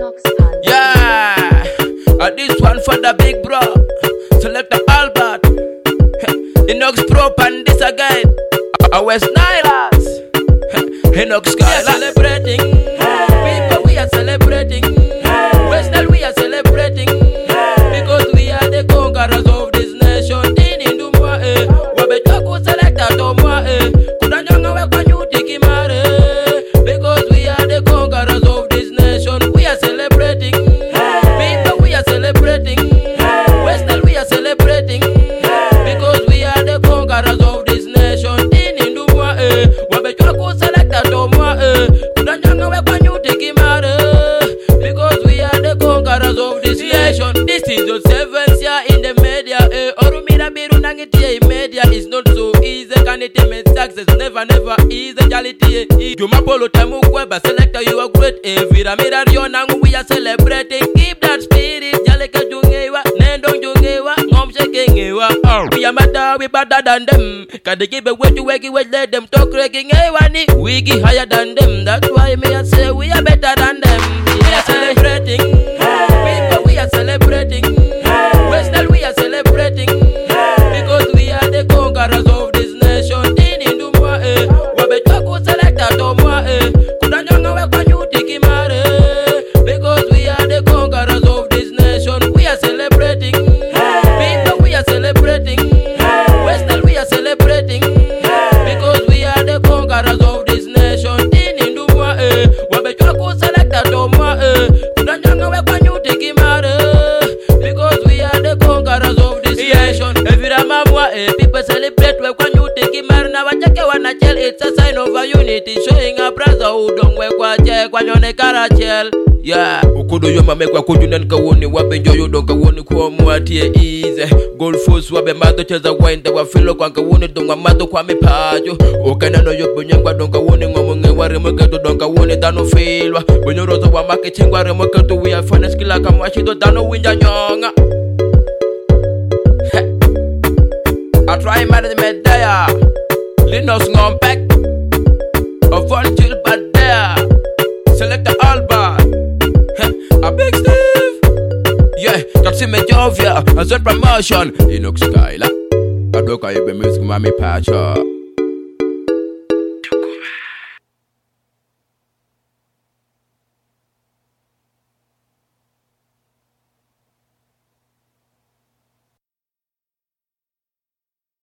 Yeah, this one for the big bro. Select the Albert, Inox Pro and this again. West Nilas, Inox Sky celebrating. People we are celebrating. West Nile we are celebrating. Because we are the conquerors of this nation. Dini ndumwa wabetoku selecta tomwa kudanyanga we kwa nyuti kimare. Because we are the conquerors of this nation. We are celebrating. People we are celebrating. West Nile we are celebrating. Because we are the conquerors of this nation. Dini ndumwa wabetoku selecta tomwa kudanyanga we kwa nyuti kimare. Because we are the conquerors of this nation. This is your seventh year in the media. Orumira biru nangitie media is not so easy. Can it make success? Never easy. Jality. Juma polo tamu kweba selector you are great. Vira mira rio nangu we are celebrating. Keep that spirit. Jaleka jungewa nendo jungewa ngom shekengewa. We are better, we better than them. Can they give a way to wake it, let them talk wrecking ni. We get higher than them. That's why me I say we are better than them. We are celebrating. People we are celebrating. West Nile we are celebrating. Because we are the conquerors of this nation. Dini ndumwa wabetoku selecta tomwa kudanyanga we kwa nyuti kimare. Because we are the conquerors of this nation. We are celebrating. People we are celebrating. West Nile we are celebrating. Because we are the conquerors of this nation. Dini ndumwa wabetoku selecta tomwa kudanyanga we kwa nyuti kimare. Because we are the conquerors of this nation. Evira mamwa people celebrate we kwa nyuti kimare na wachake wanachel. It's a sign of a unity showing a brotherhood. Dongwe kwa che kwa nyone karachel. Yeah, ukudo yo mame kwa kujunen kawoni wabe njoyo donka woni kwa muatie easy. Gold force wabe mado cheza wine wa filo kwa kawoni donga mado kwa mipajo. Okana no yo bunyangwa donka woni ngomunge ware mketo donka woni dano failwa. Bunyorozo wa make chengwa re mketo we are finest kila kama shido dano winja nyonga. I try management there. Linus ngompek. A fun chill but there. Select the Albert. A big Steve. Yeah, that's in Jovia. A certain promotion. Inox Skyla. I don't call you music, mommy patch.